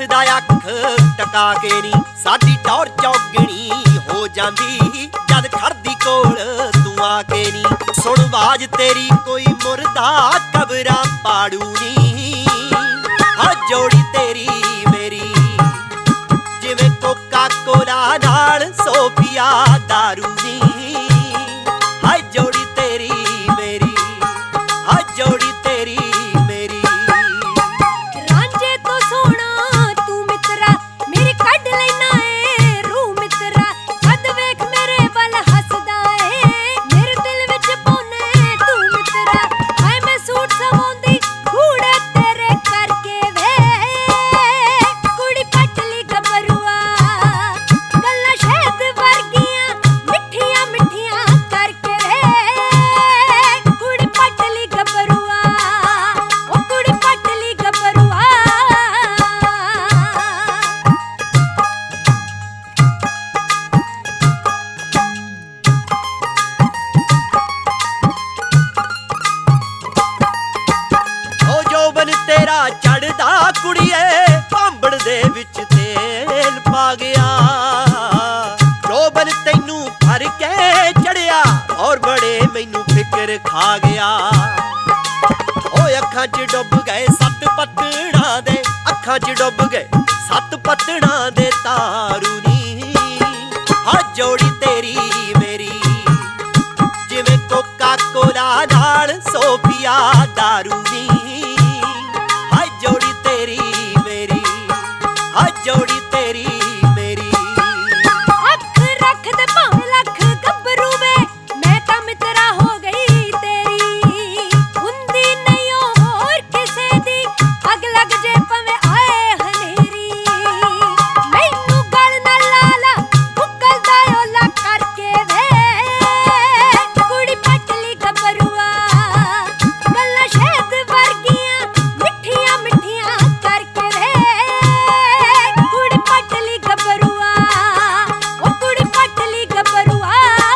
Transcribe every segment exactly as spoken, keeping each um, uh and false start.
ਪੁੱਛਦਾ ਅੱਖ ਟਕਾ ਕੇ ਨੀ, ਸਾਡੀ ਟੌਰ ਚੌਗਣੀ ਹੋ ਜਾਂਦੀ ਜਦ ਖੜਦੀ ਕੋਲ ਤੂੰ ਆ ਕੇ ਨੀ। ਸੁਣ ਆਵਾਜ਼ ਤੇਰੀ ਕੋਈ ਮੁਰਦਾ ਕਬਰਾਂ ਪਾੜੂ ਨੀ, ਹਾਂ ਜੋੜੀ ਤੇਰੀ ਮੇਰੀ ਜਿਵੇਂ ਕੋਕਾ ਕੋਲਾ ਨਾਲ ਸੋਫੀਆ ਦਾਰੂ ਨੀ, ਹਾਂ ਜੋੜੀ ਤੇਰੀ ਮੇਰੀ, ਹਾਂ ਜੋੜੀ ਤੇਰੀ ਮੇਰੀ। ਰਾਂਝੇ ਤੋਂ ਸੋਹਣਾ ਤੂੰ ਮਿੱਤਰਾ ਮੇਰੀ ਕੱਢ ਲੈਣਾ ਏ ਰੂਹ ਮਿੱਤਰਾ, ਜਦ ਵੇਖ ਮੇਰੇ ਵੱਲ ਹੱਸਦਾ ਏ ਮੇਰੇ ਦਿਲ ਵਿੱਚ ਪਾਉਨੇ ਤੂੰ ਮਿੱਤਰਾ। ਹਾਏ ਮੈਂ ਸੂਟ ਸਵਾਉਂਦੀ ਕੂੜੇ ਤੇਰੇ ਕਰਕੇ ਵੇ, ਕੁੜੀ ਪਟਲੀ ਗੱਭਰੂਆ ਗੱਲਾਂ ਸ਼ਹਿਦ ਵਰਗੀਆਂ ਮਿੱਠੀਆਂ ਮਿੱਠੀਆਂ ਕਰਕੇ ਵੇ, ਕੁੜੀ ਪਟਲੀ ਗੱਭਰੂਆ ਉਹ ਕੁੜੀ ਪਟਲੀ ਗੱਭਰੂਆ। ਓ ਜੋਬਨ ਤੇਰਾ ਚੜਦਾ ਕੁੜੀਏ ਭਾਂਬੜ ਦੇ ਵਿੱਚ ਤੇਲ ਪਾ ਗਿਆ, ਜੋਬਨ ਤੈਨੂੰ ਭਰ ਕੇ ਚੜਿਆ ਔਰ ਬੜੇ ਮੈਨੂੰ ਫਿਕਰ ਖਾ ਗਿਆ। ਓਏ ਅੱਖਾਂ 'ਚ ਡੁੱਬ ਗਏ ਸੱਤ ਪੱਤਣਾ ਦੇ, ਅੱਖਾਂ 'ਚ ਡੁੱਬ ਗਏ ਸੱਤ ਪੱਤਣਾ ਦੇ ਤਾਰੂ ਨੀ, ਹਾਂ ਜੋੜੀ ਤੇਰੀ ਮੇਰੀ ਜਿਵੇਂ ਕੋਕਾ ਕੋਲਾ ਨਾਲ ਸੋਫੀਆ ਦਾਰੂ ਨੀ, ਹਾਂ ਜੋੜੀ ਤੇਰੀ ਮੇਰੀ, ਹਾਂ ਜੋੜੀ ਤੇਰੀ ਮੇਰੀ। ਅੱਖ ਰੱਖ ਦੇ ਭਾਵੇਂ ਲੱਖ ਗੱਭਰੂ ਵੇ ਮੈਂ ਤਾਂ ਮਿੱਤਰਾ ਹੋ ਗਈ ਤੇਰੀ, ਹੁੰਦੀ ਨਹੀਂ ਉਹ ਹੋਰ ਕਿਸੇ ਦੀ ਅੱਗ ਲੱਗ ਜੇ ਭਾਵੇਂ ਆਏ ਹਨੇਰੀ। ਮੈਨੂੰ ਗਲ ਨਾ ਲਾ ਲਾ ਮੁੱਕਲਦਾ ਓਲਾ ਕਰਕੇ ਵੇ, ਕੁੜੀ ਪਟਲੀ ਗੱਭਰੂਆ ਗੱਲਾਂ ਸ਼ਹਿਦ ਵਰਗੀਆਂ ਮਿੱਠੀਆਂ ਮਿੱਠੀਆਂ ਕਰਕੇ ਵੇ, ਕੁੜੀ ਪਟਲੀ ਗੱਭਰੂਆ ਉਹ ਕੁੜੀ ਪਟਲੀ ਗੱਭਰੂਆ।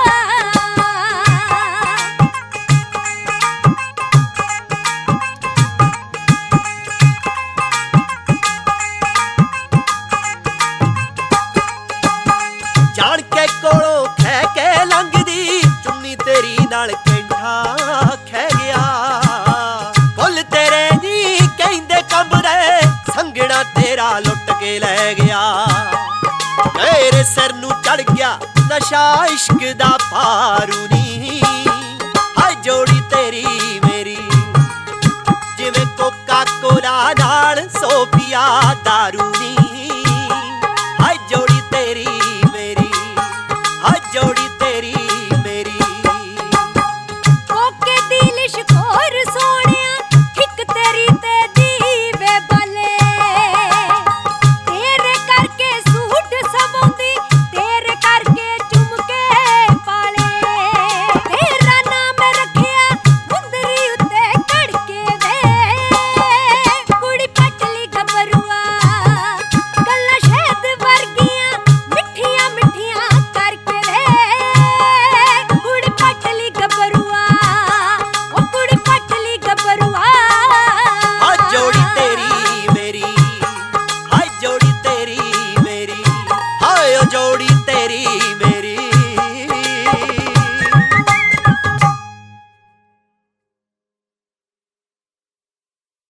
ਜਾਣ ਕੇ ਕੋਲੋਂ ਖਹਿ ਕੇ ਲੰਘਦੀ ਚੁੰਨੀ ਤੇਰੀ ਨਾਲ ਕੈਂਠਾ ਖਹਿ ਗਿਆ, ਫੁੱਲ ਤੇਰੇ ਨੀ ਕਹਿੰਦੇ ਕਮਰੇ ਸੰਗਣਾ ਤੇਰਾ ਲੁੱਟ ਕੇ ਲੈ ਗਿਆ। ਤੇਰੇ ਸਿਰ ਨੂੰ ਚੜ ਗਿਆ ਨਸ਼ਾ ਇਸ਼ਕ ਦਾ ਭਾਰੂ ਨੀ, ਹਾਏ ਜੋੜੀ ਤੇਰੀ ਮੇਰੀ ਜਿਵੇਂ ਕੋਕਾ ਕੋਲਾ ਨਾਲ ਸੋਫੀਆ ਦਾਰੂ ਨੀ,